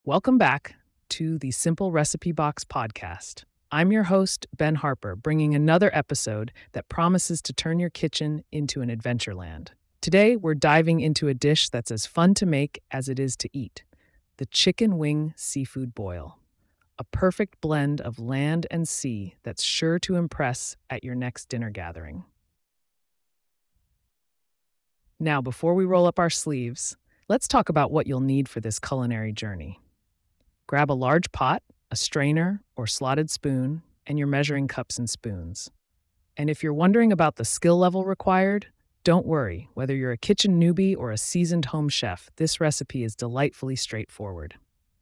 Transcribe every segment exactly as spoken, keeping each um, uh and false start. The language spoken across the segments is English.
Welcome back to the Simple Recipe Box podcast. I'm your host, Ben Harper, bringing another episode that promises to turn your kitchen into an adventureland. Today, we're diving into a dish that's as fun to make as it is to eat, the chicken wing seafood boil, a perfect blend of land and sea that's sure to impress at your next dinner gathering. Now, before we roll up our sleeves, let's talk about what you'll need for this culinary journey. Grab a large pot, a strainer, or slotted spoon, and your measuring cups and spoons. And if you're wondering about the skill level required, don't worry. Whether you're a kitchen newbie or a seasoned home chef, this recipe is delightfully straightforward.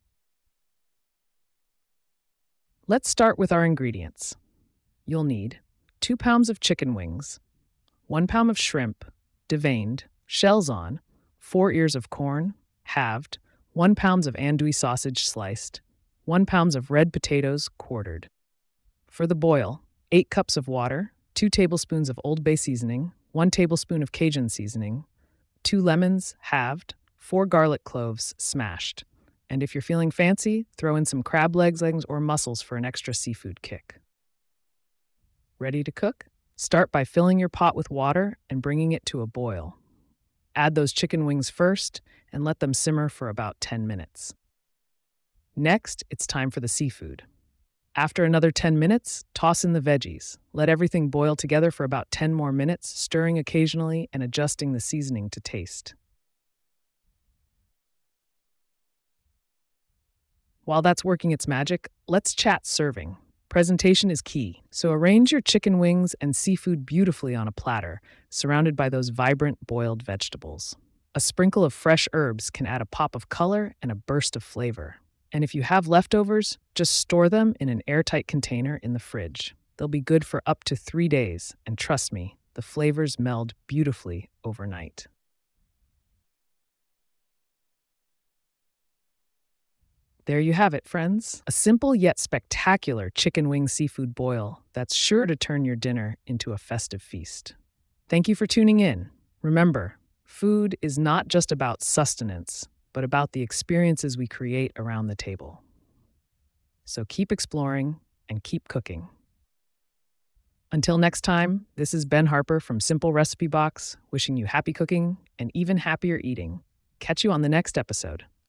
Let's start with our ingredients. You'll need two pounds of chicken wings, one pound of shrimp, deveined, shells on, four ears of corn, halved, one pound of andouille sausage sliced, one pound of red potatoes quartered. For the boil, eight cups of water, two tablespoons of Old Bay seasoning, one tablespoon of Cajun seasoning, two lemons halved, four garlic cloves smashed. And if you're feeling fancy, throw in some crab legs, legs or mussels for an extra seafood kick. Ready to cook? Start by filling your pot with water and bringing it to a boil. Add those chicken wings first and let them simmer for about ten minutes. Next, it's time for the seafood. After another ten minutes, toss in the veggies. Let everything boil together for about ten more minutes, stirring occasionally and adjusting the seasoning to taste. While that's working its magic, let's chat serving. Presentation is key, so arrange your chicken wings and seafood beautifully on a platter, surrounded by those vibrant boiled vegetables. A sprinkle of fresh herbs can add a pop of color and a burst of flavor. And if you have leftovers, just store them in an airtight container in the fridge. They'll be good for up to three days, and trust me, the flavors meld beautifully overnight. There you have it, friends. A simple yet spectacular chicken wing seafood boil that's sure to turn your dinner into a festive feast. Thank you for tuning in. Remember, food is not just about sustenance, but about the experiences we create around the table. So keep exploring and keep cooking. Until next time, this is Ben Harper from Simple Recipe Box, wishing you happy cooking and even happier eating. Catch you on the next episode.